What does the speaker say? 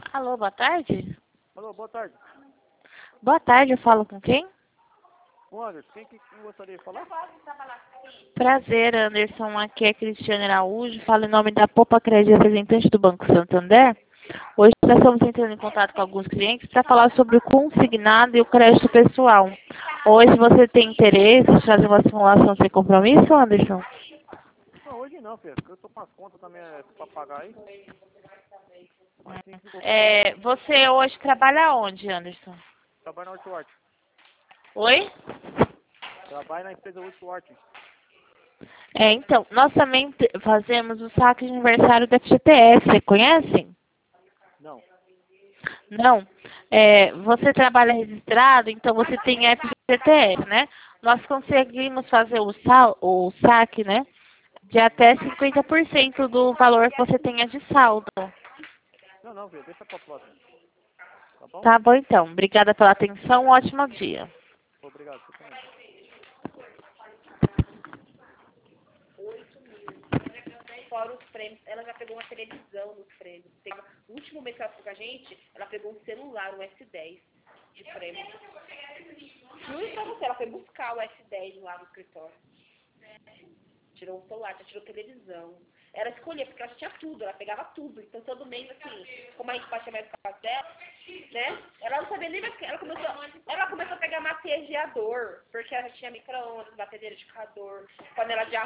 Alô, boa tarde? Alô, boa tarde. Boa tarde, eu falo com quem? O Anderson, quem gostaria de falar? Prazer, Anderson. Aqui é Cristiane Araújo. Falo em nome da Popa Crédito, representante do Banco Santander. Hoje nós estamos entrando em contato com alguns clientes para falar sobre o consignado e o crédito pessoal. Hoje você tem interesse em fazer uma simulação sem compromisso, Anderson? Não, hoje não, filho, porque eu tô com as contas também pra pagar aí. Mas sim, se você Você hoje trabalha onde, Anderson? trabalha na Outwart. Oi? Trabalha na empresa Outwart. Então, nós também fazemos o saque de aniversário da FGTS, você conhece? Não. Não. Você trabalha registrado, então você tem FGTS, né? Nós conseguimos fazer o saque, né? De até 50% do valor que você tenha de saldo. Não, filho, deixa pra próxima. Tá bom? Tá bom, então. Obrigada pela atenção. Um ótimo dia. Obrigado, você também. Fora os prêmios, ela já pegou uma televisão nos prêmios. O último mês que ela ficou com a gente, ela pegou um celular, um S10 de prêmio. Juro pra você, ela foi buscar o S10 lá no escritório. Tirou um celular, já tirou televisão. Ela escolhia, porque ela tinha tudo, ela pegava tudo. Então todo mês, assim, como a gente batia mais o caso dela, né? Ela não sabia nem mais. Ela começou a pegar massageiador, porque ela já tinha micro-ondas, batedeira de calor, panela de arroz.